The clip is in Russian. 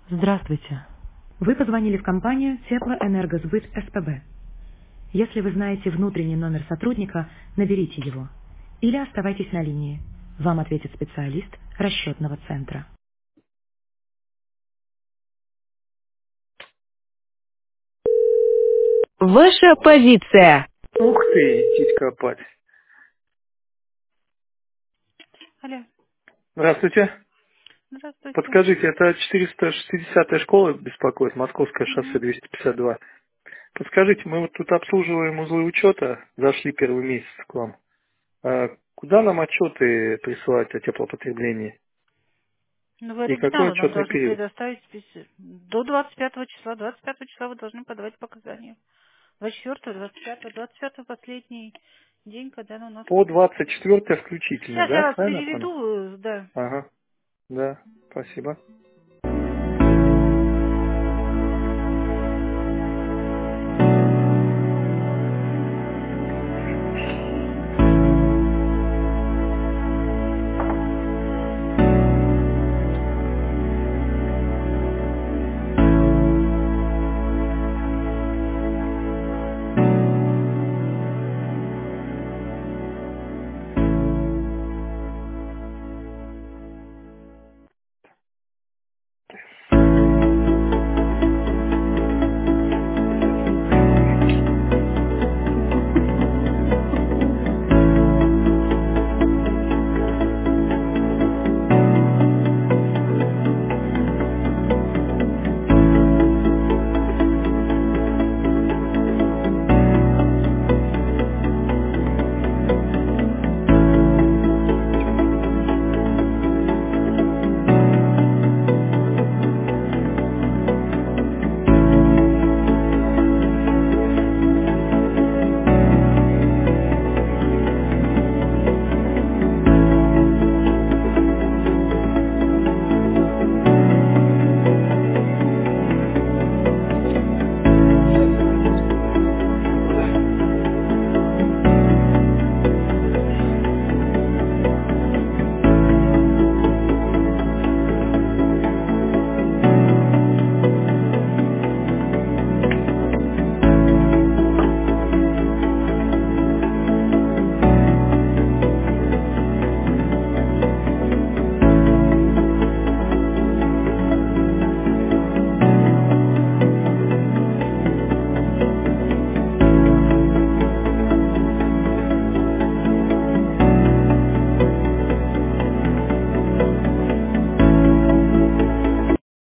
Здравствуйте. Вы позвонили в компанию Теплоэнергосбыт СПБ. Если вы знаете внутренний номер сотрудника, наберите его. Или оставайтесь на линии. Вам ответит специалист расчетного центра. Ваша позиция. Ух ты, идти копать. Алло, Здравствуйте. здравствуйте. Подскажите, это 460-я школа беспокоит, Московское шоссе Мгм. 252. Подскажите, мы вот тут обслуживаем узлы учета, зашли первый месяц к вам. Куда нам отчеты присылать о теплопотреблении? Ну, вы И какой оригиналы нам отчетный должны период? предоставить до 25 числа. 25 числа вы должны подавать показания. 24, 25, 25 последний день, когда у нас По 24 включительно, Сейчас я да? вас Правильно понял? переведу, да. Ага, да, спасибо.